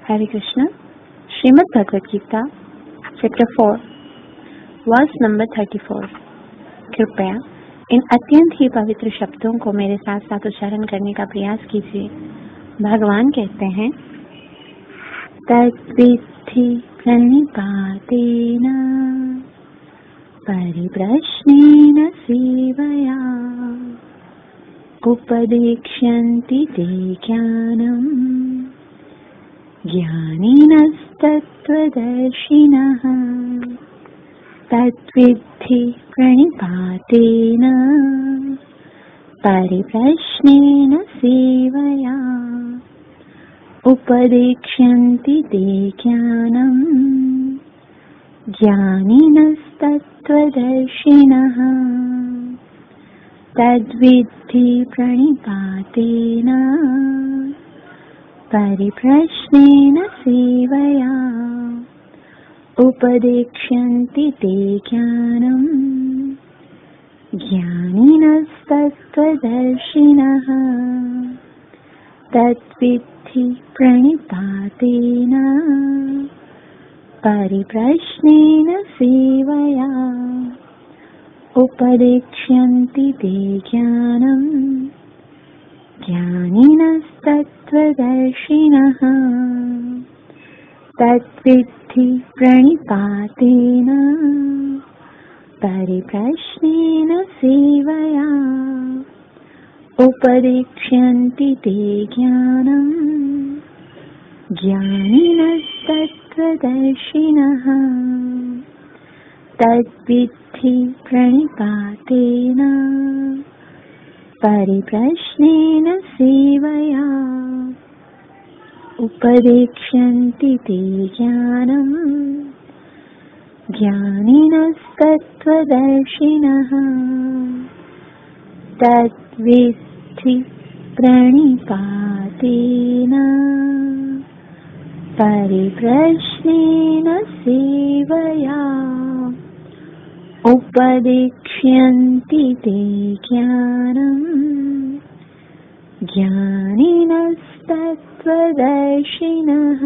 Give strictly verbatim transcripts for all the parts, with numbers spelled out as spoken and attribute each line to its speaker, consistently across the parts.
Speaker 1: हरे Krishna. Shrimad Bhagavad Gita chapter four verse number thirty four. कृपया इन अत्यंत ही पवित्र शब्दों को मेरे साथ साथ उच्चारण करने का प्रयास कीजिए। भगवान कहते हैं, तद्विद्धि प्रणिपातेन परिप्रश्नेन सेवया उपदेक्ष्यन्ति ते ज्ञानम् ज्ञानिनस्तत्त्वदर्शिनः। तद्विद्धि प्रणिपातेन परिप्रश्नेन सेवया उपदेक्ष्यन्ति ते ज्ञानम् ज्ञानिनस्तत्त्वदर्शिनः। तद्विद्धि प्रणिपातेन परिप्रश्नेन सेवया उपदेक्ष्यन्ति ते ज्ञानम् ज्ञानिनस्तत्त्वदर्शिनः। तद्विद्धि प्रणिपातेन परिप्रश्नेन सेवया उपदेक्ष्यन्ति ते ज्ञानम् ज्ञानिनस्तत्त्वदर्शिनः। तद्विद्धि प्रणिपातेन परिप्रश्नेन सेवया उपदेक्ष्यन्ति ते ज्ञानम् ज्ञानिनस्तत्त्वदर्शिनः। तद्विद्धि प्रणिपातेन परिप्रश्नेन सेवया उपदेक्ष्यन्ति ते ज्ञानम् ज्ञानिनस्तत्त्वदर्शिनः। तद्विद्धि प्रणिपातेन परिप्रश्नेन सेवया उपदेक्ष्यन्ति ते ज्ञानम् ज्ञानिनस्तत्त्वदर्शिनः।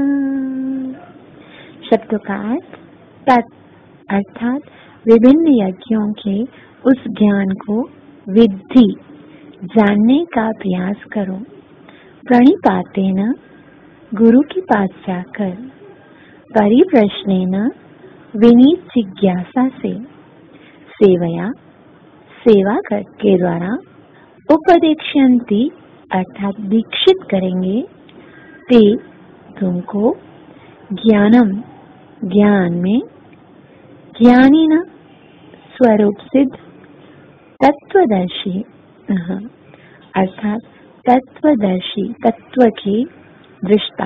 Speaker 1: शब्दों का अर्थ तत् अर्थात विभिन्न यज्ञों के उस ज्ञान को विद्धि जानने का प्रयास करो। प्रणिपातेन गुरु के पास जाकर, परिप्रश्नेन विनीत जिज्ञासा से, सेवया सेवा के द्वारा, उपदेक्ष्यन्ति अर्थात दीक्षित करेंगे, ते तुमको, ज्ञानम ज्ञान में, ज्ञानिना स्वरूप सिद्ध, तत्वदर्शी अर्थात तत्वदर्शी तत्व की दृष्टा।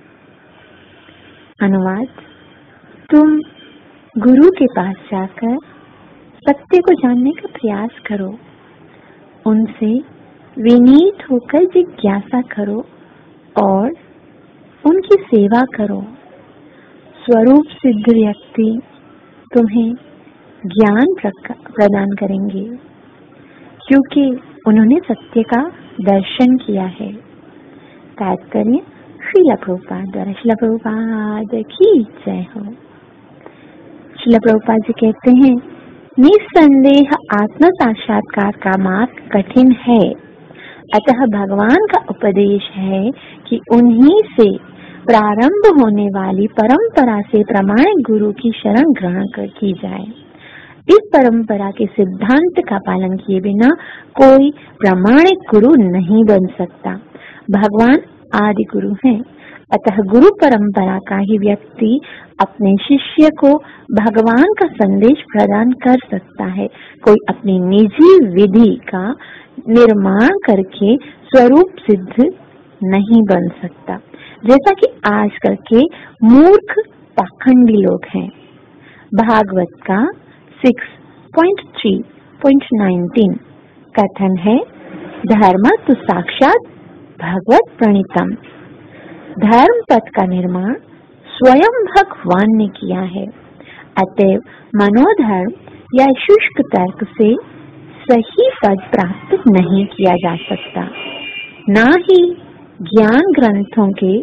Speaker 1: अनुवाद, तुम गुरु के पास जाकर सत्य को जानने का प्रयास करो, उनसे विनीत होकर जिज्ञासा करो और उनकी सेवा करो। स्वरूप सिद्ध व्यक्ति तुम्हें ज्ञान प्रदान करेंगे, क्योंकि उन्होंने सत्य का दर्शन किया है। तात्पर्य श्रील प्रभुपाद द्वारा। श्रील प्रभुपाद की जय हो। श्रील प्रभुपाद जी कहते हैं, निस्संदेह आत्म साक्षात्कार का मार्ग कठिन है, अतः भगवान का उपदेश है कि उन्हीं से प्रारंभ होने वाली परंपरा से प्रामाणिक गुरु की शरण ग्रहण कर की जाए। इस परंपरा के सिद्धांत का पालन किए बिना कोई प्रामाणिक गुरु नहीं बन सकता। भगवान आदि गुरु हैं, अतः गुरु परंपरा का ही व्यक्ति अपने शिष्य को भगवान का संदेश प्रदान कर सकता है। कोई अपनी निजी विधि का निर्माण करके स्वरूप सिद्ध नहीं बन सकता, जैसा कि आजकल के मूर्ख पाखंडी लोग हैं। भागवत का six point three point nineteen कथन है, धर्म तो साक्षात भगवत प्रणीतम। धर्म पथ का निर्माण स्वयं भगवान ने किया है, अतएव मनोधर्म या शुष्क तर्क से सही पद प्राप्त नहीं किया जा सकता। न ही ज्ञान ग्रंथों के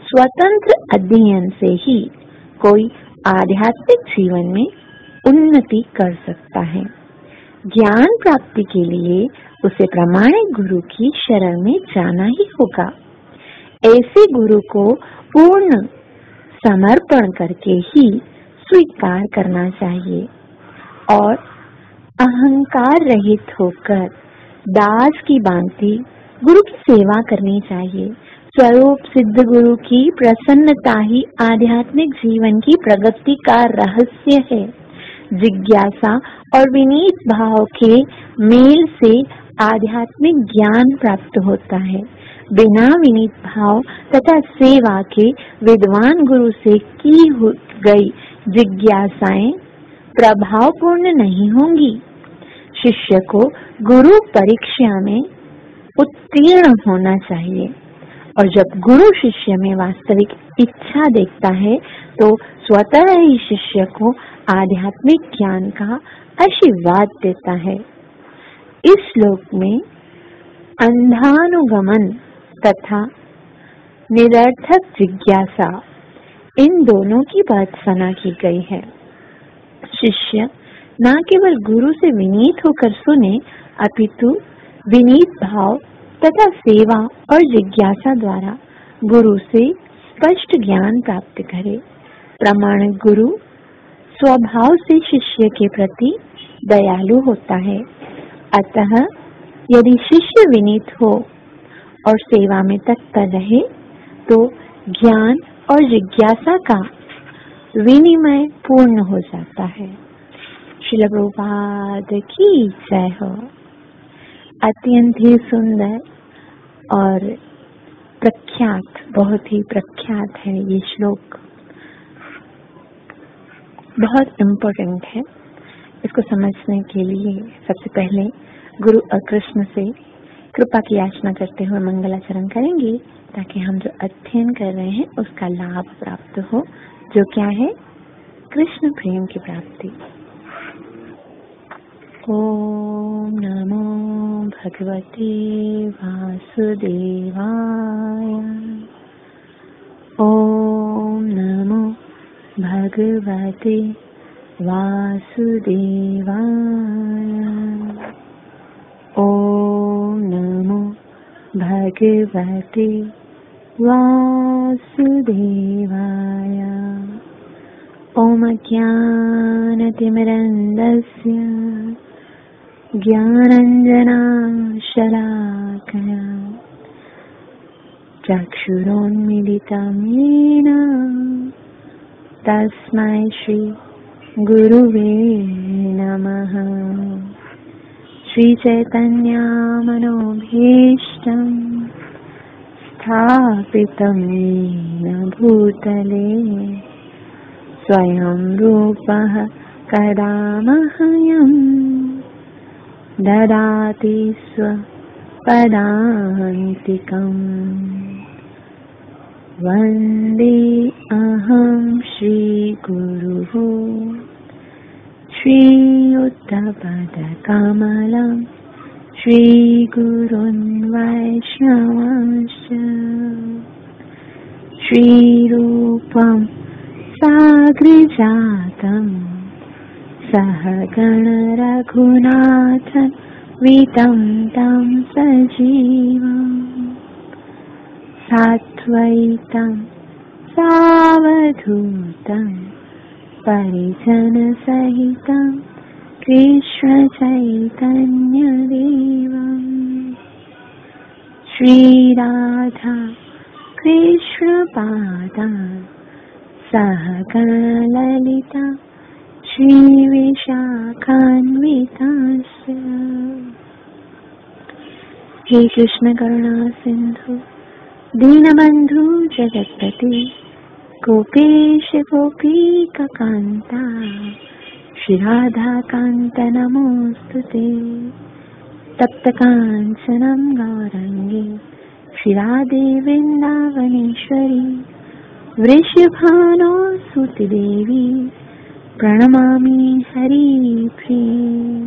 Speaker 1: स्वतंत्र अध्ययन से ही कोई आध्यात्मिक जीवन में उन्नति कर सकता है। ज्ञान प्राप्ति के लिए उसे प्रामाणिक गुरु की शरण में जाना ही होगा। ऐसे गुरु को पूर्ण समर्पण करके ही स्वीकार करना चाहिए और अहंकार रहित होकर दास की भांति गुरु की सेवा करनी चाहिए। स्वरूप सिद्ध गुरु की प्रसन्नता ही आध्यात्मिक जीवन की प्रगति का रहस्य है। जिज्ञासा और विनीत भाव के मेल से आध्यात्मिक ज्ञान प्राप्त होता है। बिना विनीत भाव तथा सेवा के विद्वान गुरु से की गई जिज्ञासाएं प्रभावपूर्ण नहीं होंगी। शिष्य को गुरु परीक्षा में उत्तीर्ण होना चाहिए और जब गुरु शिष्य में वास्तविक इच्छा देखता है तो स्वतः ही शिष्य को आध्यात्मिक ज्ञान का आशीर्वाद देता है। इस श्लोक में अंधानुगमन तथा निरर्थक जिज्ञासा इन दोनों की भर्त्सना की गई है। शिष्य न केवल गुरु से विनीत होकर सुने अपितु विनीत भाव तथा सेवा और जिज्ञासा द्वारा गुरु से स्पष्ट ज्ञान प्राप्त करे। प्रामाणिक गुरु स्वभाव से शिष्य के प्रति दयालु होता है। अतः यदि शिष्य विनीत हो और सेवा में तत्पर रहे तो ज्ञान और जिज्ञासा का विनिमय पूर्ण हो जाता है। श्रील प्रभुपाद की जय हो। अत्यंत ही सुंदर और प्रख्यात, बहुत ही प्रख्यात है ये श्लोक, बहुत इम्पोर्टेंट है। इसको समझने के लिए सबसे पहले गुरु और कृष्ण से कृपा की याचना करते हुए मंगलाचरण करेंगे ताकि हम जो अध्ययन कर रहे हैं उसका लाभ प्राप्त हो, जो क्या है, कृष्ण प्रेम की प्राप्ति। ओम नमो भगवते वासुदेवाय। ओम नमो भगवते वासुदेवाय। ओम नमो भगवते वासुदेवाय। ओम ज्ञानतिमिरन्धस्य ज्ञानाञ्जनशलाकया चक्षुरोन्मीलितं येन तस्मै श्री गुरुवे नमः। श्रीचैतन्यमनोभीष्टं स्थापितं येन भूतले स्वयं रूपः कदा मह्यं ददाति स्वपदान्तिकम्। वन्दे अहं श्रीगुरुः श्रीयुतपदकमलं श्रीगुरुन् वैष्णवांश्च श्रीरूपं साग्रजातं सहगण रघुनाथं वितं तं सजीवम् सात्वैतं सावधूतं परिजनसहितं कृष्णचैतन्यदेवम् श्रीराधा कृष्णपादान् सहगण ललिता श्रीविशाखान्वितांश्च। हे कृष्ण करुणा सिंधु दीनबंधु जगत्पते गोपेश गोपीकान्ता श्री राधा कांत नमोस्तुते। तप्त कांचनं गौरंगे श्री राधे वृंदावनेश्वरी वृषभानुसुते देवी प्रणमामि हरिप्रिये।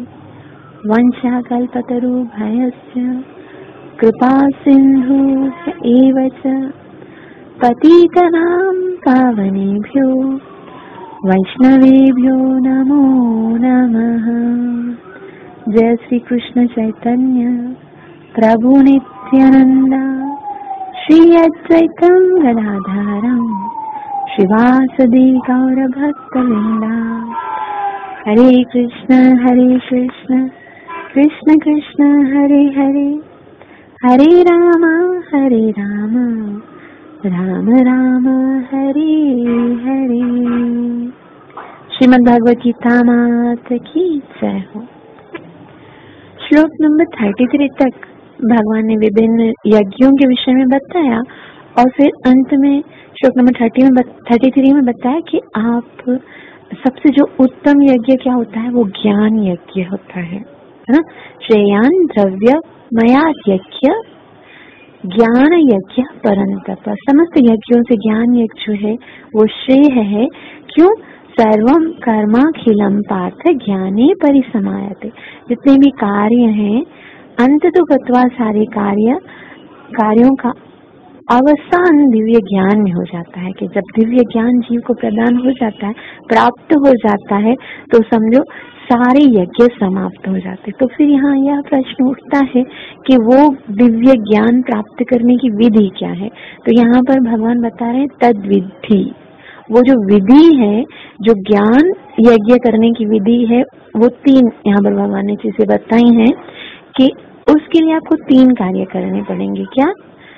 Speaker 1: वंशाकल्पतरुभ्यश्च कृपा सिन्धुभ्य एव च पतितनां पावनेभ्यो वैष्णवेभ्यो नमो नमः। जय श्री कृष्ण चैतन्य प्रभु नित्यानंद श्री अद्वैतं गदाधरं श्रीवासदि गौर भक्तवृंदा। हरे कृष्ण हरे कृष्ण कृष्ण कृष्ण हरे हरे, हरे राम हरे राम राम राम हरे हरे। श्रीमद् भागवत गीता मात की जय हो। श्लोक नंबर थर्टी थ्री तक भगवान ने विभिन्न यज्ञों के विषय में बताया और फिर अंत में श्लोक नंबर थर्टी में थर्टी थ्री में बताया कि आप सबसे जो उत्तम यज्ञ क्या होता है, वो ज्ञान यज्ञ होता है, है ना। श्रेयान द्रव्य मयात यज्ञ ज्ञान यज्ञ परंतप। समस्त यज्ञों से ज्ञान यज्ञ जो है वो श्रेय है। क्यों? सर्वम कर्माखिलम पार्थ ज्ञाने परिसमायते। जितने भी कार्य हैं अंत तो गत्वा सारे कार्य कार्यों का अवसान दिव्य ज्ञान में हो जाता है। कि जब दिव्य ज्ञान जीव को प्रदान हो जाता है, प्राप्त हो जाता है, तो समझो सारे यज्ञ समाप्त हो जाते। तो फिर यहाँ यह प्रश्न उठता है कि वो दिव्य ज्ञान प्राप्त करने की विधि क्या है। तो यहाँ पर भगवान बता रहे हैं तद विधि, वो जो विधि है, जो ज्ञान यज्ञ करने की विधि है, वो तीन यहाँ पर भगवान ने चीजें बताई हैं कि उसके लिए आपको तीन कार्य करने पड़ेंगे। क्या?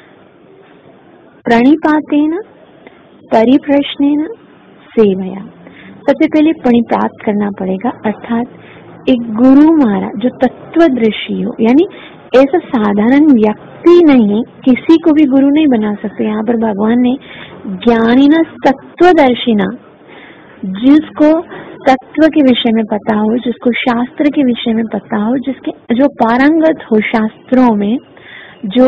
Speaker 1: प्रणिपातेन परिप्रश्नेन सेवया। सबसे पहले प्रणिपात करना पड़ेगा, अर्थात एक गुरु महाराज जो तत्वदर्शी हो, यानी ऐसा साधारण व्यक्ति नहीं, किसी को भी गुरु नहीं बना सकते। यहाँ पर भगवान ने ज्ञानिना तत्वदर्शिना, जिसको तत्व के विषय में पता हो, जिसको शास्त्र के विषय में पता हो, जिसके जो पारंगत हो शास्त्रों में, जो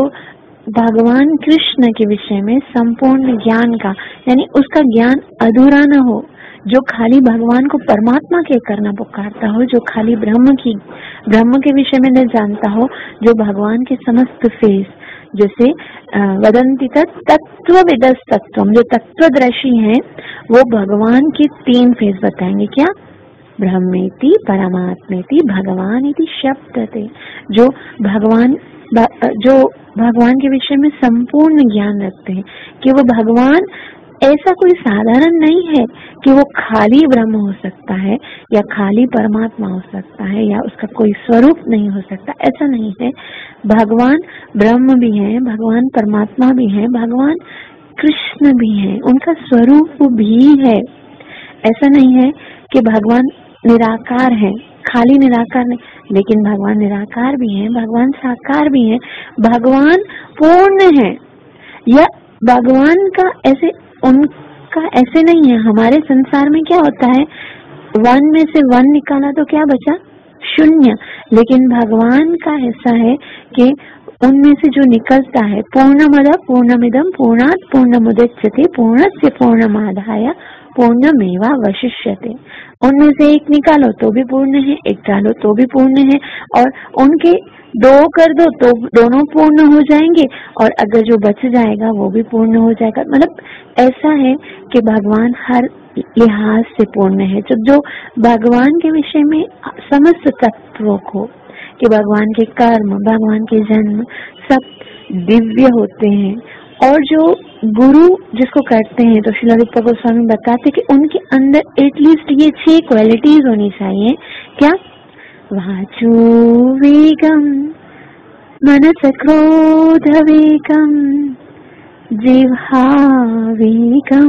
Speaker 1: भगवान कृष्ण के विषय में संपूर्ण ज्ञान का, यानी उसका ज्ञान अधूरा न हो, जो खाली भगवान को परमात्मा के करना पुकारता हो, जो खाली ब्रह्म की ब्रह्म के विषय में न जानता हो, जो भगवान के समस्त फेस, जैसे वदंती तत्वविदस् तत्वम, जो तत्वदर्शी हैं वो भगवान के तीन फेस बताएंगे। क्या? ब्रह्मेति परमात्मेति भगवान इति शब्दते। जो भगवान जो भगवान के विषय में संपूर्ण ज्ञान रखते हैं कि वो भगवान ऐसा कोई साधारण नहीं है कि वो खाली ब्रह्म हो सकता है या खाली परमात्मा हो सकता है या उसका कोई स्वरूप नहीं हो सकता, ऐसा नहीं है। भगवान ब्रह्म भी है, भगवान परमात्मा भी है, भगवान कृष्ण भी है, उनका स्वरूप भी है। ऐसा नहीं है कि भगवान निराकार है, खाली निराकार नहीं, लेकिन भगवान निराकार भी है, भगवान साकार भी है, भगवान पूर्ण है। या भगवान का ऐसे उनका ऐसे नहीं है। हमारे संसार में क्या होता है, वन में से वन निकाला तो क्या बचा? शून्य। लेकिन भगवान का ऐसा है कि उनमें से जो निकलता है, पूर्णमद पूर्णमिदम पूर्णात् पूर्णमुदच्यते पूर्णस्य पूर्णमादाय पूर्णमेवावशिष्यते। उनमें से एक निकालो तो भी पूर्ण है, एक डालो तो भी पूर्ण है, और उनके दो कर दो तो दोनों पूर्ण हो जाएंगे, और अगर जो बच जाएगा वो भी पूर्ण हो जाएगा। मतलब ऐसा है कि भगवान हर लिहाज से पूर्ण है। जब जो भगवान के विषय में समस्त तत्वों को, कि भगवान के कर्म, भगवान के जन्म सब दिव्य होते हैं, और जो गुरु जिसको करते हैं, तो श्रील रूप गोस्वामी बताते कि उनके अंदर एटलीस्ट ये छह क्वालिटीज होनी चाहिए। क्या? वाचो वेगम, मनस क्रोध वेगम, जिह्वा वेगम,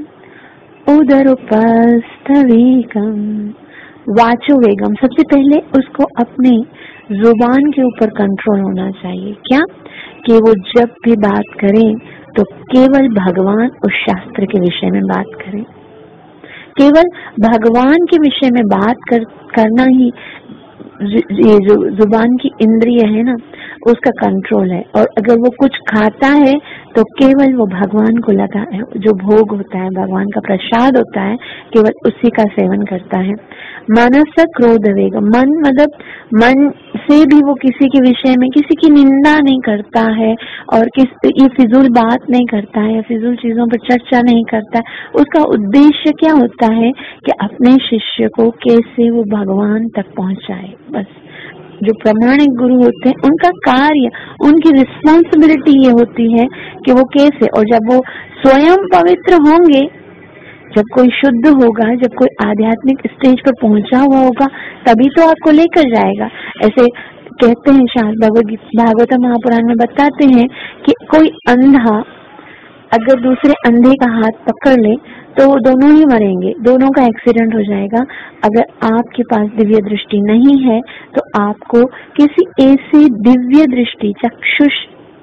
Speaker 1: उदरोपस्थ वेगम। वाचो वेगम, सबसे पहले उसको अपने जुबान के ऊपर कंट्रोल होना चाहिए। क्या? कि वो जब भी बात करें तो केवल भगवान और शास्त्र के विषय में बात करें, केवल भगवान के विषय में बात कर, करना ही ये जो जुबान की इंद्रिय है ना, उसका कंट्रोल है। और अगर वो कुछ खाता है तो केवल वो भगवान को लगा है, जो भोग होता है, भगवान का प्रसाद होता है, केवल उसी का सेवन करता है। मनस क्रोध वेग, मन मतलब मन से भी वो किसी के विषय में किसी की निंदा नहीं करता है और किस ये फिजूल बात नहीं करता है, फिजूल चीजों पर चर्चा नहीं करता है। उसका उद्देश्य क्या होता है कि अपने शिष्य को कैसे वो भगवान तक पहुंचाए। बस जो प्रामाणिक गुरु होते हैं उनका कार्य, उनकी रिस्पॉन्सिबिलिटी ये होती है कि वो कैसे, और जब वो स्वयं पवित्र होंगे, जब कोई शुद्ध होगा, जब कोई आध्यात्मिक स्टेज पर पहुंचा हुआ होगा, तभी तो आपको लेकर जाएगा। ऐसे कहते हैं शास्त्र, भागवत महापुराण में बताते हैं कि कोई अंधा अगर दूसरे अंधे का हाथ पकड़ ले तो वो दोनों ही मरेंगे, दोनों का एक्सीडेंट हो जाएगा। अगर आपके पास दिव्य दृष्टि नहीं है तो आपको किसी ऐसे दिव्य दृष्टि, चक्षुष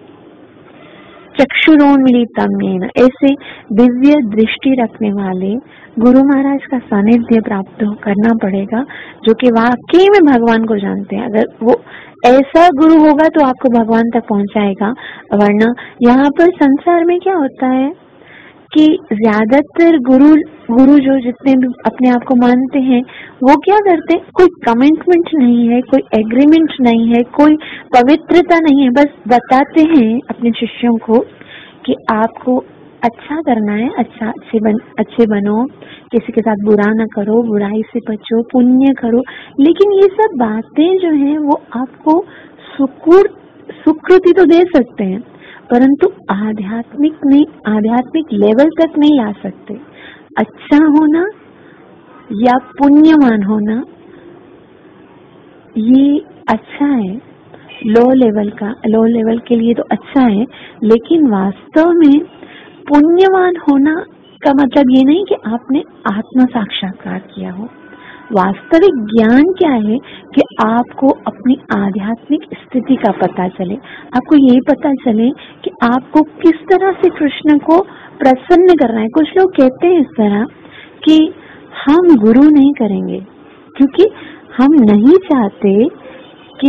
Speaker 1: चक्षुरोन्मिलितमेन, ऐसे दिव्य दृष्टि रखने वाले गुरु महाराज का सानिध्य प्राप्त करना पड़ेगा, जो कि वाकई में भगवान को जानते हैं। अगर वो ऐसा गुरु होगा तो आपको भगवान तक पहुंचाएगा। वरना यहाँ पर संसार में क्या होता है कि ज्यादातर गुरु गुरु जो जितने भी अपने आप को मानते हैं वो क्या करते हैं, कोई कमिटमेंट नहीं है, कोई एग्रीमेंट नहीं है, कोई पवित्रता नहीं है, बस बताते हैं अपने शिष्यों को कि आपको अच्छा करना है, अच्छा अच्छे बन अच्छे बनो, किसी के साथ बुरा ना करो, बुराई से बचो, पुण्य करो। लेकिन ये सब बातें जो हैं वो आपको सुकुर सुकृति तो दे सकते हैं, परंतु आध्यात्मिक नहीं, आध्यात्मिक लेवल तक नहीं ला सकते। अच्छा होना या पुण्यवान होना ये अच्छा है, लो लेवल का, लो लेवल के लिए तो अच्छा है, लेकिन वास्तव में पुण्यवान होना का मतलब ये नहीं कि आपने आत्म साक्षात्कार किया हो। वास्तविक ज्ञान क्या है कि आपको अपनी आध्यात्मिक स्थिति का पता चले, आपको ये पता चले कि आपको किस तरह से कृष्ण को प्रसन्न करना है। कुछ लोग कहते हैं इस तरह कि हम गुरु नहीं करेंगे क्योंकि हम नहीं चाहते कि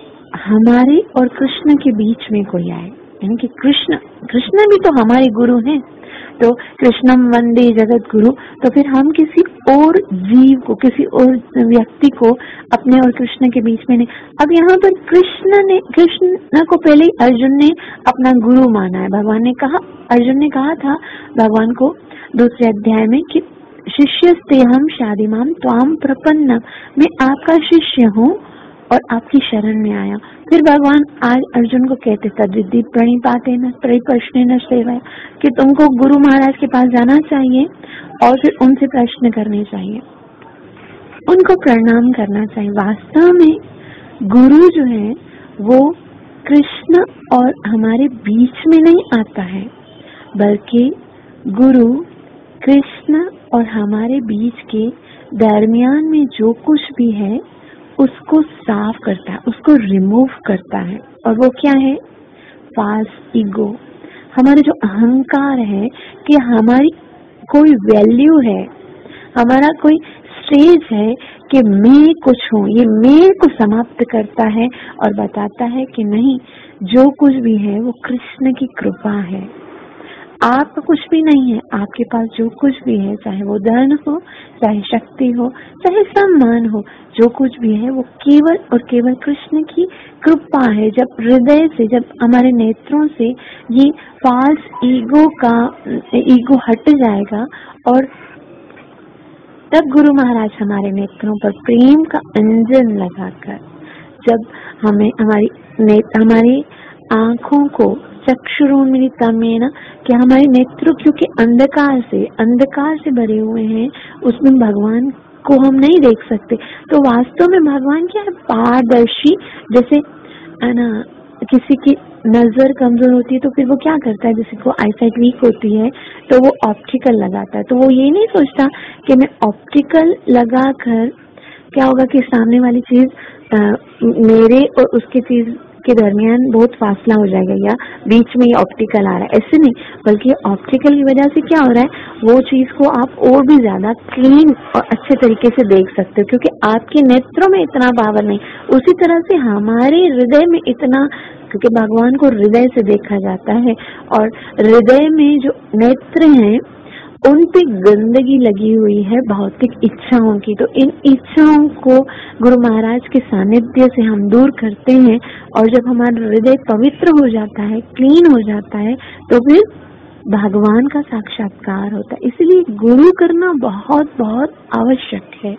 Speaker 1: हमारे और कृष्ण के बीच में कोई आए, यानी कि कृष्ण कृष्ण भी तो हमारे गुरु हैं, तो कृष्णम वंदे जगत गुरु, तो फिर हम किसी और जीव को, किसी और व्यक्ति को अपने और कृष्ण के बीच में नहीं। अब यहाँ पर कृष्ण ने कृष्ण को पहले ही अर्जुन ने अपना गुरु माना है। भगवान ने कहा, अर्जुन ने कहा था भगवान को दूसरे अध्याय में कि शिष्यस्तेहम शादिमाम त्वाम प्रपन्नम, मैं आपका शिष्य हूँ और आपकी शरण में आया। फिर भगवान आज अर्जुन को कहते तद्विद्धि प्रणिपाते न परिप्रश्ने न सेवाया, कि तुमको गुरु महाराज के पास जाना चाहिए और फिर उनसे प्रश्न करने चाहिए, उनको प्रणाम करना चाहिए। वास्तव में गुरु जो है वो कृष्ण और हमारे बीच में नहीं आता है, बल्कि गुरु कृष्ण और हमारे बीच के दरमियान में जो कुछ भी है उसको साफ करता है, उसको रिमूव करता है। और वो क्या है? फाल्स ईगो, हमारे जो अहंकार है कि हमारी कोई वैल्यू है, हमारा कोई स्टेज है कि मैं कुछ हूँ, ये मैं को समाप्त करता है और बताता है कि नहीं, जो कुछ भी है वो कृष्ण की कृपा है। आपका कुछ भी नहीं है, आपके पास जो कुछ भी है, चाहे वो धन हो, चाहे शक्ति हो, चाहे सम्मान हो, जो कुछ भी है वो केवल और केवल कृष्ण की कृपा है। जब हृदय से, जब हमारे नेत्रों से ये फाल्स ईगो का ईगो हट जाएगा और तब गुरु महाराज हमारे नेत्रों पर प्रेम का अंजन लगाकर, जब हमें हमारी नेत्र हमारी आँखों को चक्षुरोन्मिलितमेन, कि हमारे नेत्र क्योंकि अंधकार से अंधकार से भरे हुए हैं, उसमें भगवान को हम नहीं देख सकते। तो वास्तव में भगवान क्या है? पारदर्शी। जैसे है ना, किसी की नजर कमजोर होती है तो फिर वो क्या करता है, किसी को आईसाइट वीक होती है तो वो ऑप्टिकल लगाता है। तो वो ये नहीं सोचता कि मैं ऑप्टिकल लगाकर क्या होगा कि सामने वाली चीज आ, मेरे और उसकी चीज के दरमियान बहुत फासला हो जाएगा या बीच में ऑप्टिकल आ रहा है, ऐसे नहीं, बल्कि ऑप्टिकल की वजह से क्या हो रहा है, वो चीज को आप और भी ज्यादा क्लीन और अच्छे तरीके से देख सकते हो, क्योंकि आपके नेत्रों में इतना पावर नहीं। उसी तरह से हमारे हृदय में इतना, क्योंकि भगवान को हृदय से देखा जाता है, और हृदय में जो नेत्र हैं उन पे गंदगी लगी हुई है भौतिक इच्छाओं की। तो इन इच्छाओं को गुरु महाराज के सानिध्य से हम दूर करते हैं, और जब हमारा हृदय पवित्र हो जाता है, क्लीन हो जाता है, तो फिर भगवान का साक्षात्कार होता है। इसलिए गुरु करना बहुत बहुत आवश्यक है।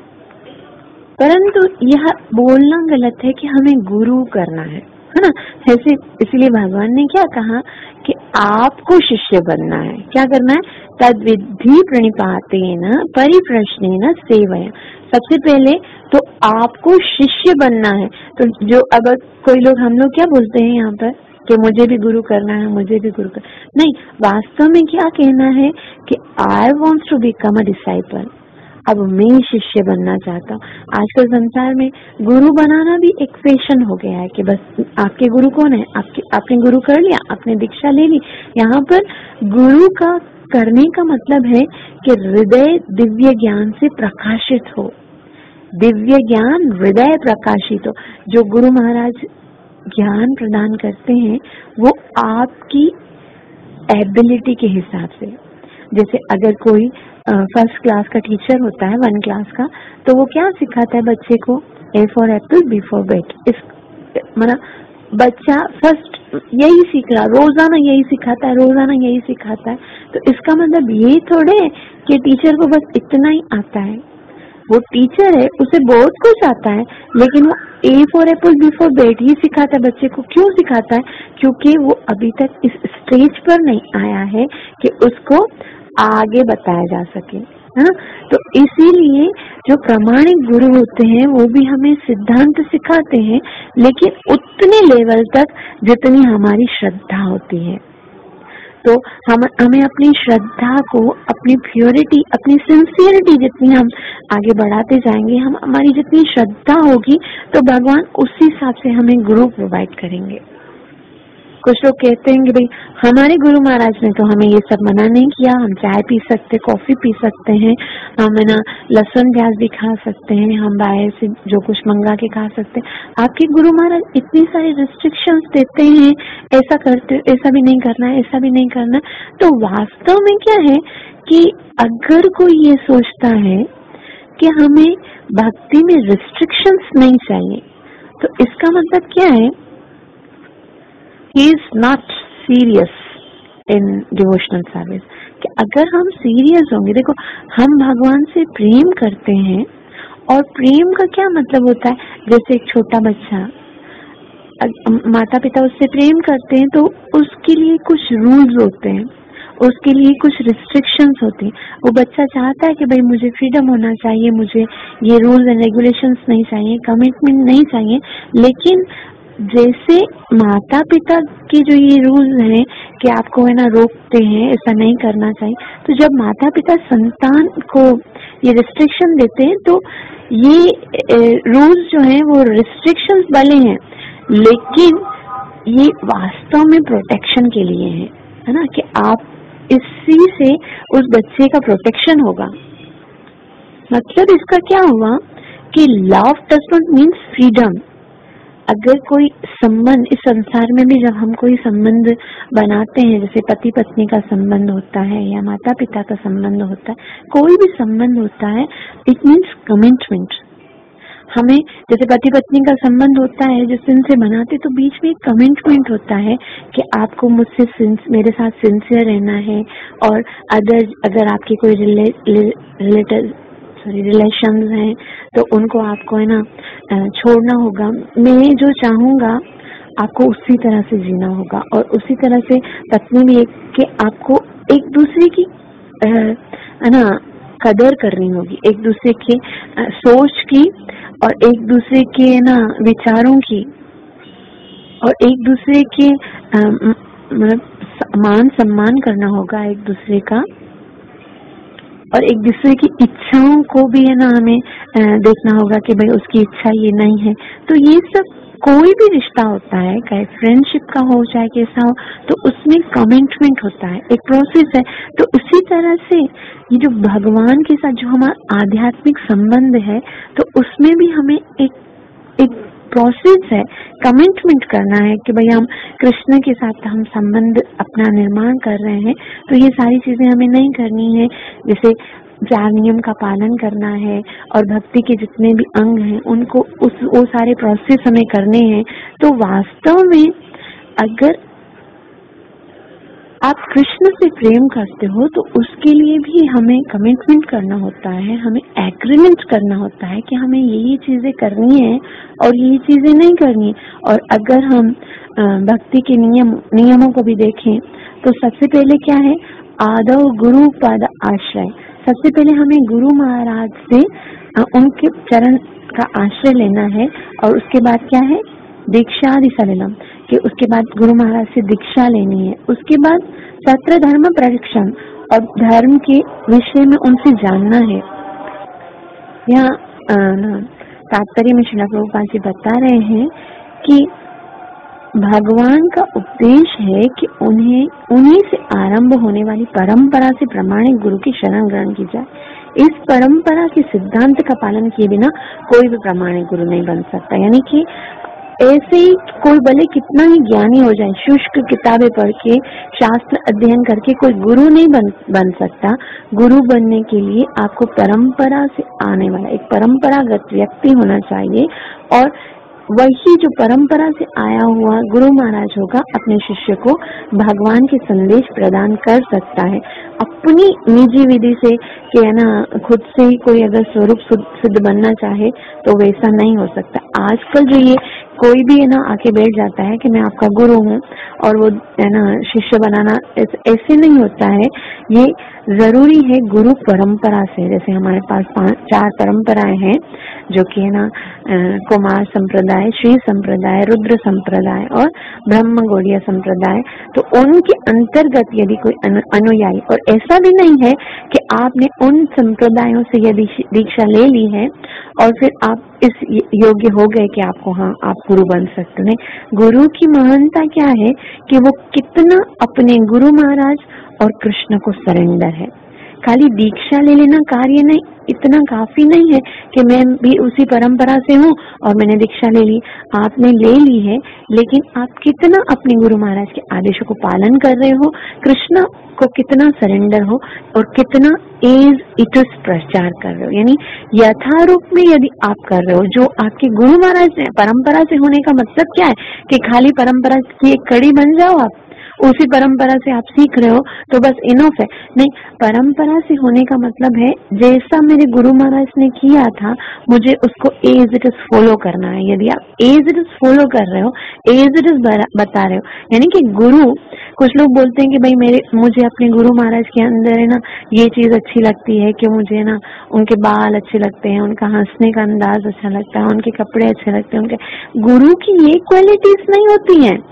Speaker 1: परंतु यह बोलना गलत है कि हमें गुरु करना है, है ना। ऐसे इसलिए भगवान ने क्या कहा कि आपको शिष्य बनना है। क्या करना है? तद विधि प्रणिपातेन परिप्रश्नेन सेवया। सबसे पहले तो आपको शिष्य बनना है। तो जो अगर कोई लोग, हम लोग क्या बोलते हैं यहाँ पर कि मुझे भी गुरु करना है, मुझे भी गुरु कर, नहीं, वास्तव में क्या कहना है कि I want to become a disciple. अब मैं शिष्य बनना चाहता हूँ। आजकल संसार में गुरु बनाना भी एक फैशन हो गया है कि बस आपके गुरु कौन है, आपके आपने गुरु कर लिया, आपने दीक्षा ले ली। यहाँ पर गुरु का करने का मतलब है कि हृदय दिव्य ज्ञान से प्रकाशित हो, दिव्य ज्ञान हृदय प्रकाशित हो। जो गुरु महाराज ज्ञान प्रदान करते हैं वो आपकी एबिलिटी के हिसाब से। जैसे अगर कोई फर्स्ट क्लास का टीचर होता है, वन क्लास का, तो वो क्या सिखाता है बच्चे को? A for apple, B for bat. इस माना बच्चा फर्स्ट यही सीख रहा, रोजाना यही सिखाता है, रोजाना यही सिखाता है। तो इसका मतलब ये थोड़े है कि टीचर को बस इतना ही आता है। वो टीचर है, उसे बहुत कुछ आता है, लेकिन वो A for apple, B for bat ही सिखाता है बच्चे को। क्यों सिखाता है? क्योंकि वो अभी तक इस स्टेज पर नहीं आया है कि उसको आगे बताया जा सके, है ना। तो इसीलिए जो प्रामाणिक गुरु होते हैं वो भी हमें सिद्धांत सिखाते हैं, लेकिन उतने लेवल तक जितनी हमारी श्रद्धा होती है। तो हम हमें अपनी श्रद्धा को, अपनी प्योरिटी, अपनी सिंसियरिटी जितनी हम आगे बढ़ाते जाएंगे, हम हमारी जितनी श्रद्धा होगी, तो भगवान उसी हिसाब से हमें गुरु प्रोवाइड करेंगे। कुछ लोग कहते हैं कि भाई हमारे गुरु महाराज ने तो हमें ये सब मना नहीं किया, हम चाय पी सकते, कॉफी पी सकते हैं, हम है ना लहसुन प्याज भी खा सकते हैं, हम बाहर से जो कुछ मंगा के खा सकते हैं। आपके गुरु महाराज इतनी सारी रिस्ट्रिक्शंस देते हैं, ऐसा करते, ऐसा भी नहीं करना है, ऐसा भी नहीं करना है। तो वास्तव में क्या है कि अगर कोई ये सोचता है कि हमें भक्ति में रिस्ट्रिक्शंस नहीं चाहिए, तो इसका मतलब क्या है? He is not serious in devotional service। कि अगर हम सीरियस होंगे, देखो हम भगवान से प्रेम करते हैं, और प्रेम का क्या मतलब होता है? जैसे एक छोटा बच्चा, माता पिता उससे प्रेम करते हैं तो उसके लिए कुछ रूल्स होते हैं, उसके लिए कुछ रिस्ट्रिक्शंस होती हैं। वो बच्चा चाहता है कि भाई मुझे फ्रीडम होना चाहिए, मुझे ये रूल्स एंड रेगुलेशंस नहीं चाहिए, कमिटमेंट नहीं चाहिए। लेकिन जैसे माता पिता के जो ये रूल्स हैं कि आपको है ना रोकते हैं, ऐसा नहीं करना चाहिए, तो जब माता पिता संतान को ये रिस्ट्रिक्शन देते हैं, तो ये रूल्स जो हैं वो रिस्ट्रिक्शंस भले हैं, लेकिन ये वास्तव में प्रोटेक्शन के लिए है, है ना। कि आप इसी से उस बच्चे का प्रोटेक्शन होगा। मतलब इसका क्या हुआ कि love does not means freedom. अगर कोई संबंध इस संसार में भी, जब हम कोई संबंध बनाते हैं, जैसे पति पत्नी का संबंध होता है या माता पिता का संबंध होता है, कोई भी संबंध होता है, इट मीन्स कमिटमेंट। हमें जैसे पति पत्नी का संबंध होता है, जिस दिन से बनाते, तो बीच में एक कमिटमेंट होता है कि आपको मुझसे, मेरे साथ सिंसियर रहना है, और अदर अगर आपके कोई रिलेटिव सॉरी रिलेशंस हैं तो उनको आपको है ना छोड़ना होगा। मैं जो चाहूंगा आपको उसी तरह से जीना होगा, और उसी तरह से पत्नी भी एक कि आपको एक दूसरे की है ना कदर करनी होगी, एक दूसरे के सोच की, और एक दूसरे के ना विचारों की, और एक दूसरे के मतलब मान सम्मान करना होगा एक दूसरे का। और एक दूसरे की इच्छाओं को भी है ना हमें देखना होगा कि भाई उसकी इच्छा ये नहीं है। तो ये सब कोई भी रिश्ता होता है, चाहे फ्रेंडशिप का हो चाहे कैसा हो, तो उसमें कमिटमेंट होता है, एक प्रोसेस है। तो उसी तरह से ये जो भगवान के साथ जो हमारा आध्यात्मिक संबंध है, तो उसमें भी हमें एक एक प्रोसेस है, कमिटमेंट करना है कि भाई हम कृष्ण के साथ हम संबंध अपना निर्माण कर रहे हैं। तो ये सारी चीजें हमें नहीं करनी है, जैसे चार नियम का पालन करना है और भक्ति के जितने भी अंग हैं उनको उस वो सारे प्रोसेस हमें करने हैं। तो वास्तव में अगर आप कृष्ण से प्रेम करते हो तो उसके लिए भी हमें कमिटमेंट करना होता है, हमें एग्रीमेंट करना होता है कि हमें ये ये चीजें करनी है और ये चीजें नहीं करनी है। और अगर हम भक्ति के नियम नियमों को भी देखें तो सबसे पहले क्या है, आदौ गुरु पद आश्रय। सबसे पहले हमें गुरु महाराज से उनके चरण का आश्रय लेना है और उसके बाद क्या है, दीक्षादि सलिलम, कि उसके बाद गुरु महाराज से दीक्षा लेनी है। उसके बाद सत्र धर्म परीक्षण, और धर्म के विषय में उनसे जानना है। यहाँ तात्पर्य में श्रील प्रभुपाद जी बता रहे हैं कि भगवान का उपदेश है कि उन्हें उन्हीं से आरंभ होने वाली परंपरा से प्रमाणिक गुरु की शरण ग्रहण की जाए। इस परंपरा के सिद्धांत का पालन किए बिना कोई भी प्रमाणिक गुरु नहीं बन सकता। यानी कि ऐसे ही कोई भले कितना ही ज्ञानी हो जाए, शुष्क किताबें पढ़ के शास्त्र अध्ययन करके कोई गुरु नहीं बन बन सकता। गुरु बनने के लिए आपको परंपरा से आने वाला एक परंपरागत व्यक्ति होना चाहिए, और वही जो परंपरा से आया हुआ गुरु महाराज होगा अपने शिष्य को भगवान के संदेश प्रदान कर सकता है। अपनी निजी विधि से कि है ना खुद से ही कोई अगर स्वरूप सिद्ध बनना चाहे तो वैसा नहीं हो सकता। आजकल जो ये कोई भी है ना आके बैठ जाता है कि मैं आपका गुरु हूँ और वो है ना शिष्य बनाना, ऐसे नहीं होता है। ये जरूरी है गुरु परंपरा से। जैसे हमारे पास पांच चार परंपराएं हैं जो कि है ना कुमार संप्रदाय, श्री संप्रदाय, रुद्र संप्रदाय और ब्रह्म गौड़ीय संप्रदाय। तो उनके अंतर्गत यदि कोई अनुयायी, और ऐसा भी नहीं है कि आपने उन संप्रदायों से यदि दीक्षा ले ली है और फिर आप इस योग्य हो गए कि आपको हाँ आप गुरु बन सकते नहीं। गुरु की महानता क्या है कि वो कितना अपने गुरु महाराज और कृष्ण को सरेंडर है। खाली दीक्षा ले लेना कार्य नहीं, इतना काफी नहीं है कि मैं भी उसी परंपरा से हूँ और मैंने दीक्षा ले ली। आपने ले ली है, लेकिन आप कितना अपने गुरु महाराज के आदेशों को पालन कर रहे हो, कृष्ण को कितना सरेंडर हो और कितना एज इट इज प्रचार कर रहे हो। यानी यथारूप में यदि आप कर रहे हो जो आपके गुरु महाराज ने, परंपरा से होने का मतलब क्या है कि खाली परंपरा की एक कड़ी बन जाओ, आप उसी परंपरा से आप सीख रहे हो तो बस इनफ है। नहीं, परंपरा से होने का मतलब है जैसा मेरे गुरु महाराज ने किया था मुझे उसको एज इट इज फॉलो करना है। यदि आप एज इट इज फॉलो कर रहे हो, एज इट इज बता रहे हो, यानी कि गुरु, कुछ लोग बोलते हैं कि भाई मेरे मुझे अपने गुरु महाराज के अंदर है ना ये चीज अच्छी लगती है कि मुझे ना उनके बाल अच्छे लगते हैं, उनका हंसने का अंदाज अच्छा लगता है, उनके कपड़े अच्छे लगते हैं। उनके गुरु की ये क्वालिटीज नहीं होती हैं।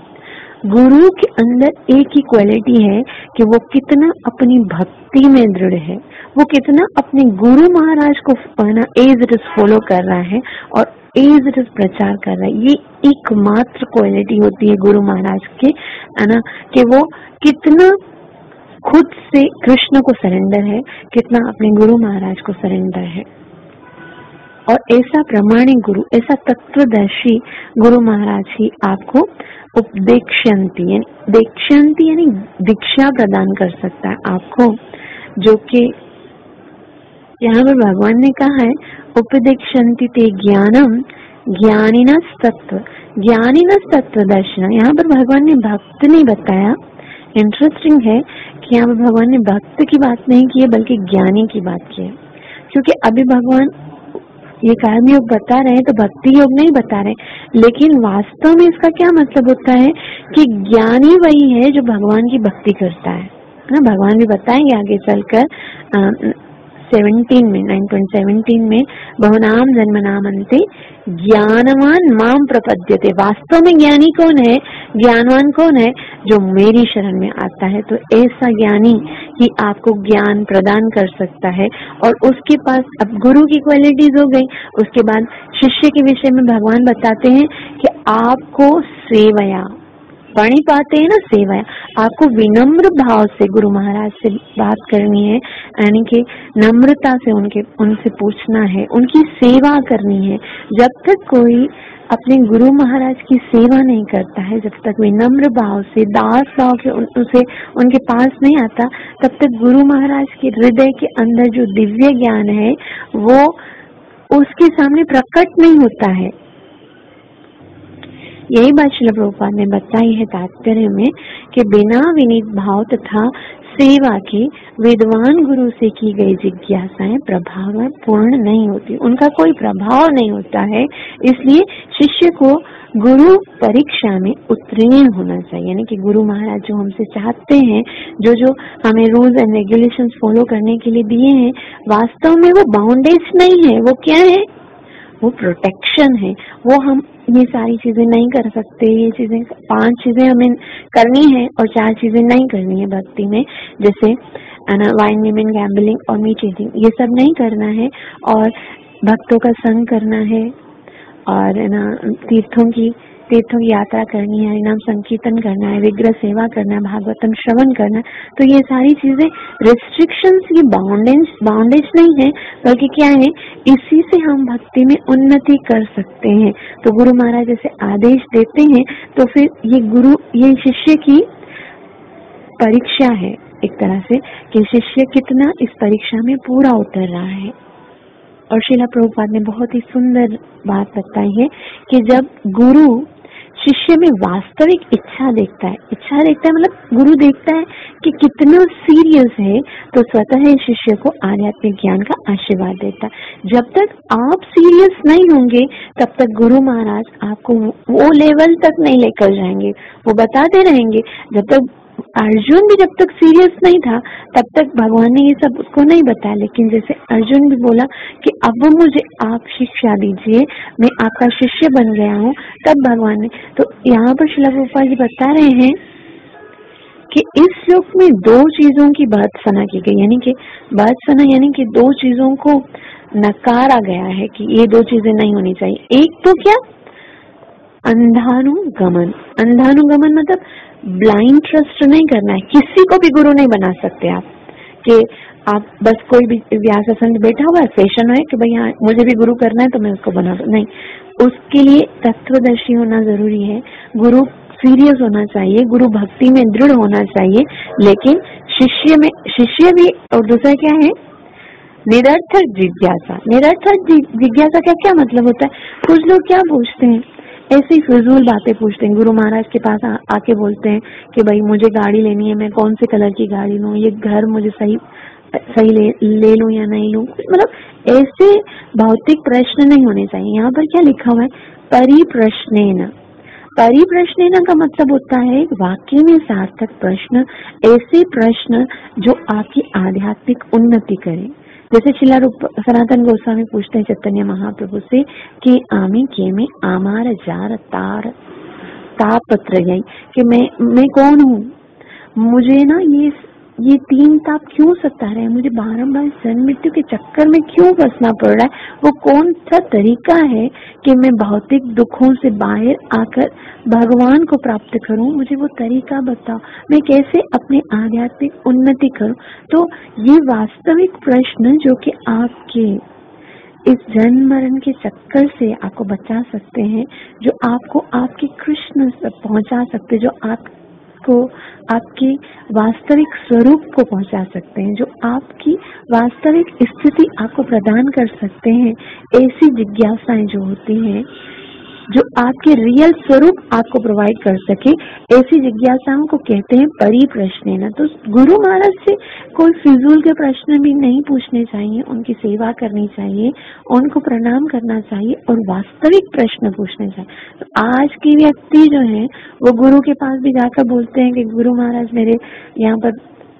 Speaker 1: गुरु के अंदर एक ही क्वालिटी है कि वो कितना अपनी भक्ति में दृढ़ है, वो कितना अपने गुरु महाराज को ना एज इट इज फॉलो कर रहा है और एज इट इज प्रचार कर रहा है। ये एकमात्र क्वालिटी होती है गुरु महाराज के, है ना, कि वो कितना खुद से कृष्ण को सरेंडर है, कितना अपने गुरु महाराज को सरेंडर है। और ऐसा प्रमाणिक गुरु, ऐसा तत्वदर्शी गुरु महाराज ही आपको उपदेक्षंती यानी दीक्षंती यानी दीक्षा प्रदान कर सकता है आपको, जो कि यहाँ पर भगवान ने कहा है उपदेक्षंती ते ज्ञानम ज्ञानिनस् तत्व, ज्ञानिनस् तत्व दर्शन। यहाँ पर भगवान ने भक्त नहीं बताया। इंटरेस्टिंग है कि यहाँ पर भगवान ने भक्त की बात नहीं की है बल्कि ज्ञानी की बात की है, क्योंकि अभी भगवान ये कर्म योग बता रहे हैं तो भक्ति योग नहीं बता रहे, लेकिन वास्तव में इसका क्या मतलब होता है कि ज्ञानी वही है जो भगवान की भक्ति करता है ना। भगवान भी बताएंगे आगे चलकर सेवनटीन में नाइन पॉइंट सेवनटीन में बहुनाम जन्मनामन्ते ज्ञानवान माम प्रपद्यते। वास्तव में ज्ञानी कौन है, ज्ञानवान कौन है? जो मेरी शरण में आता है। तो ऐसा ज्ञानी ही आपको ज्ञान प्रदान कर सकता है। और उसके पास अब गुरु की क्वालिटीज हो गई। उसके बाद शिष्य के विषय में भगवान बताते हैं कि आपको सेवया पानी पाते हैं ना, सेवया, आपको विनम्र भाव से गुरु महाराज से बात करनी है, यानी कि नम्रता से उनके उनसे पूछना है, उनकी सेवा करनी है। जब तक कोई अपने गुरु महाराज की सेवा नहीं करता है, जब तक विनम्र भाव से दास भाव के उन, उसे उनके पास नहीं आता, तब तक गुरु महाराज के हृदय के अंदर जो दिव्य ज्ञान है वो उसके सामने प्रकट नहीं होता है। यही बात श्रील प्रभुपाद ने बताई है तात्पर्य में कि बिना विनीत भाव तथा सेवा के विद्वान गुरु से की गई जिज्ञासाएं प्रभाव पूर्ण नहीं होती, उनका कोई प्रभाव नहीं होता है। इसलिए शिष्य को गुरु परीक्षा में उत्तीर्ण होना चाहिए, यानी कि गुरु महाराज जो हमसे चाहते हैं, जो जो हमें रूल्स एंड रेगुलेशंस फॉलो करने के लिए दिए हैं, वास्तव में वो बाउंडेज नहीं है। वो क्या है? वो प्रोटेक्शन है। वो हम ये सारी चीजें नहीं कर सकते, ये चीजें पांच चीजें हमें करनी है और चार चीजें नहीं करनी है भक्ति में, जैसे वाइन विमेन गैम्बलिंग और मीट ईटिंग, ये सब नहीं करना है। और भक्तों का संग करना है, और ना तीर्थों की तीर्थों की यात्रा करनी है, हरिनाम संकीर्तन करना है, विग्रह सेवा करना है, भागवतम श्रवण करना है। तो ये सारी चीजें रिस्ट्रिक्शंस, ये बाउंडेज बाउंडेज नहीं है, बल्कि क्या है, इसी से हम भक्ति में उन्नति कर सकते हैं। तो गुरु महाराज जैसे आदेश देते हैं, तो फिर ये गुरु ये शिष्य की परीक्षा है एक तरह से, कि शिष्य कितना इस परीक्षा में पूरा उतर रहा है। और श्रील प्रभुपाद ने बहुत ही सुंदर बात बताई है कि जब गुरु शिष्य में वास्तविक इच्छा देखता है, इच्छा देखता है मतलब गुरु देखता है कि कितना सीरियस है, तो स्वतः ही शिष्य को आध्यात्मिक ज्ञान का आशीर्वाद देता है। जब तक आप सीरियस नहीं होंगे, तब तक गुरु महाराज आपको वो लेवल तक नहीं लेकर जाएंगे, वो बताते रहेंगे। जब तक अर्जुन भी जब तक सीरियस नहीं था, तब तक भगवान ने ये सब उसको नहीं बताया। लेकिन जैसे अर्जुन भी बोला कि अब मुझे आप शिक्षा दीजिए, मैं आपका शिष्य बन गया हूँ, तब भगवान ने, तो यहाँ पर श्रील प्रभुपाद जी बता रहे हैं कि इस श्लोक में दो चीजों की भर्त्सना की गई, यानी कि भर्त्सना यानी कि दो चीजों को नकारा गया है कि ये दो चीजें नहीं होनी चाहिए। एक तो क्या, अंधानुगमन। अंधानुगमन मतलब ब्लाइंड ट्रस्ट नहीं करना है, किसी को भी गुरु नहीं बना सकते आप, कि आप बस कोई भी व्यासासन बैठा हुआ है, सेशन है कि भाई हाँ मुझे भी गुरु करना है तो मैं उसको बना दूं, नहीं। उसके लिए तत्वदर्शी होना जरूरी है, गुरु सीरियस होना चाहिए, गुरु भक्ति में दृढ़ होना चाहिए। लेकिन शिष्य में शिष्य भी, और दूसरा क्या है, निरर्थक जिज्ञासा। निरर्थक जिज्ञासा का क्या मतलब होता है? कुछ लोग क्या पूछते हैं, ऐसे ही फिजूल बातें पूछते हैं। गुरु महाराज के पास आ, आके बोलते हैं कि भाई मुझे गाड़ी लेनी है, मैं कौन से कलर की गाड़ी लूं, ये घर मुझे सही सही ले, ले लूं या नहीं लूं। मतलब ऐसे भौतिक प्रश्न नहीं होने चाहिए। यहाँ पर क्या लिखा हुआ है, परिप्रश्नेन। परिप्रश्नेन का मतलब होता है वाक्य में सार्थक प्रश्न, ऐसे प्रश्न जो आपकी आध्यात्मिक उन्नति करें। जैसे शिला रूप सनातन गोस्वामी पूछते हैं चैतन्य महाप्रभु से कि आमी के में आमार जार तार तापत्र गई, कि मैं मैं कौन हूँ, मुझे ना ये ये तीन ताप क्यों सता रहे हैं, मुझे बारंबार जन्म मृत्यु के चक्कर में क्यों फंसना पड़ रहा है, वो कौन सा तरीका है कि मैं भौतिक दुखों से बाहर आकर भगवान को प्राप्त करूं, मुझे वो तरीका बताओ, मैं कैसे अपने आध्यात्मिक उन्नति करूं। तो ये वास्तविक प्रश्न जो कि आपके इस जन्म मरण के चक्कर से आपको बचा सकते हैं, जो आपको आपके कृष्ण तक पहुंचा सकते, जो आपको आपके वास्तविक स्वरूप को पहुंचा सकते हैं, जो आपकी वास्तविक स्थिति आपको प्रदान कर सकते हैं, ऐसी जिज्ञासाएं जो होती हैं, जो आपके रियल स्वरूप आपको प्रोवाइड कर सके, ऐसी जिज्ञासाओं को कहते हैं परिप्रश्नेन। तो गुरु महाराज से कोई फिजूल के प्रश्न भी नहीं पूछने चाहिए, उनकी सेवा करनी चाहिए, उनको प्रणाम करना चाहिए और वास्तविक प्रश्न पूछने चाहिए। तो आज की व्यक्ति जो है वो गुरु के पास भी जाकर बोलते हैं कि गुरु महाराज मेरे यहाँ पर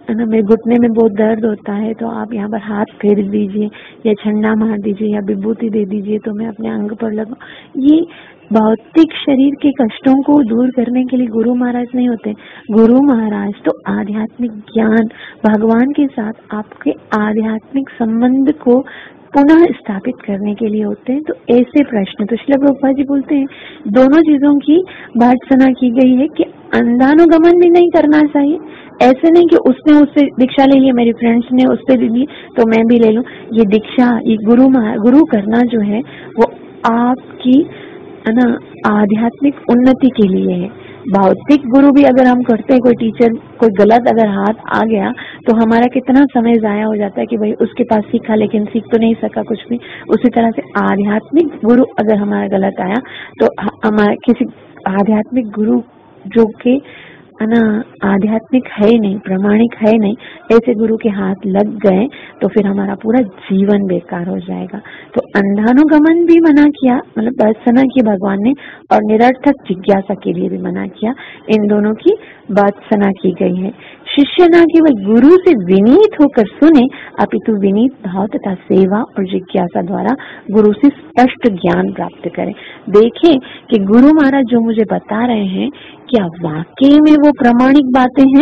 Speaker 1: है ना, मेरे घुटने में बहुत दर्द होता है तो आप यहाँ पर हाथ फेर दीजिए या झंडा मार दीजिए या विभूति दे दीजिए तो मैं अपने अंग पर लगूं। ये भौतिक शरीर के कष्टों को दूर करने के लिए गुरु महाराज नहीं होते। गुरु महाराज तो आध्यात्मिक ज्ञान, भगवान के साथ आपके आध्यात्मिक संबंध को पुनः स्थापित करने के लिए होते हैं। तो ऐसे प्रश्न तो श्रील प्रभुपाद जी बोलते हैं, दोनों चीजों की भर्त्सना की गई है कि अंधानुगमन भी नहीं करना चाहिए। ऐसे नहीं कि उसने उससे दीक्षा ले ली, मेरी फ्रेंड्स ने उससे ले ली तो मैं भी ले लूं। ये दीक्षा, ये गुरु गुरु करना जो है वो आपकी है ना आध्यात्मिक उन्नति के लिए है। भौतिक गुरु भी अगर हम करते हैं, कोई टीचर कोई गलत अगर हाथ आ गया तो हमारा कितना समय जाया हो जाता है कि भाई उसके पास सीखा लेकिन सीख तो नहीं सका कुछ भी। उसी तरह से आध्यात्मिक गुरु अगर हमारा गलत आया तो हमारे किसी आध्यात्मिक गुरु जो के है ना आध्यात्मिक है नहीं, प्रामाणिक है नहीं, ऐसे गुरु के हाथ लग गए तो फिर हमारा पूरा जीवन बेकार हो जाएगा। तो अंधानुगमन भी मना किया, मतलब भर्त्सना की भगवान ने, और निरर्थक जिज्ञासा के लिए भी मना किया। इन दोनों की भर्त्सना की गई है। शिष्य न केवल गुरु से विनीत होकर सुने, अपितु विनीत भाव तथा सेवा और जिज्ञासा द्वारा गुरु से स्पष्ट ज्ञान प्राप्त करें। देखें कि गुरु महाराज जो मुझे बता रहे हैं क्या वाकई में वो प्रामाणिक बातें हैं,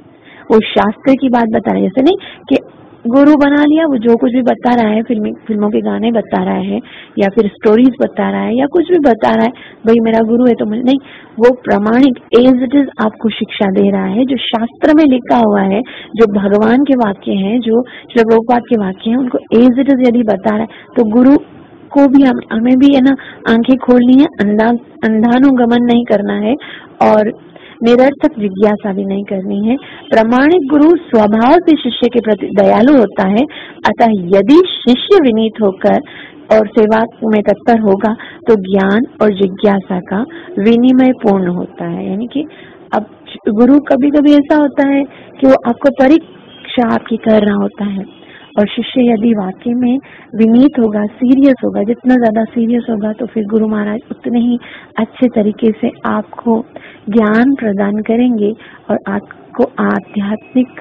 Speaker 1: वो शास्त्र की बात बता रहे हैं। जैसे नहीं कि गुरु बना लिया, वो जो कुछ भी बता रहा है, फिल्मी फिल्मों के गाने बता रहा है या फिर स्टोरीज बता रहा है या कुछ भी बता रहा है, भाई मेरा गुरु है तो मुझे नहीं, वो प्रामाणिक एज इट इज आपको शिक्षा दे रहा है। जो शास्त्र में लिखा हुआ है, जो भगवान के वाक्य हैं, जो श्री प्रभुपाद के वाक्य हैं, उनको एज इट इज यदि बता रहा है तो गुरु को भी हम, हमें भी है ना आंखें खोलनी है, अंधा अंधानुगमन नहीं करना है और निरर्थक जिज्ञासा भी नहीं करनी है। प्रामाणिक गुरु स्वभाव से शिष्य के प्रति दयालु होता है, अतः यदि शिष्य विनीत होकर और सेवा में तत्पर होगा तो ज्ञान और जिज्ञासा का विनिमय पूर्ण होता है। यानी कि अब गुरु कभी कभी ऐसा होता है कि वो आपको परीक्षा आपकी कर रहा होता है, और शिष्य यदि वाकई में विनीत होगा, सीरियस होगा, जितना ज्यादा सीरियस होगा तो फिर गुरु महाराज उतने ही अच्छे तरीके से आपको ज्ञान प्रदान करेंगे और आपको आध्यात्मिक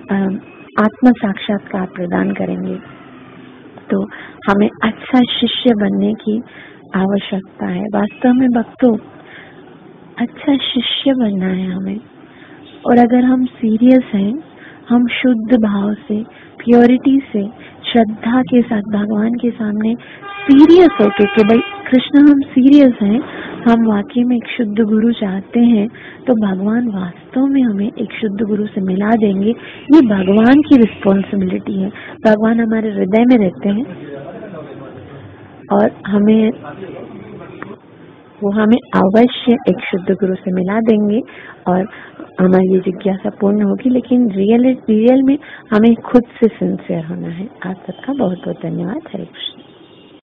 Speaker 1: आत्म साक्षात्कार प्रदान करेंगे। तो हमें अच्छा शिष्य बनने की आवश्यकता है। वास्तव में भक्तों, अच्छा शिष्य बनना है हमें। और अगर हम सीरियस हैं, हम शुद्ध भाव से, प्योरिटी से, श्रद्धा के साथ भगवान के सामने सीरियस होके कि भाई कृष्ण हम सीरियस हैं, हम वाकई में एक शुद्ध गुरु चाहते हैं, तो भगवान वास्तव में हमें एक शुद्ध गुरु से मिला देंगे। ये भगवान की रिस्पॉन्सिबिलिटी है। भगवान हमारे हृदय में रहते हैं और हमें वो हमें अवश्य एक शुद्ध गुरु से मिला देंगे और हमारी ये जिज्ञासा पूर्ण होगी। लेकिन रियल रियल में हमें खुद से सिंसियर होना है। आप सबका बहुत बहुत धन्यवाद। हरे कृष्ण।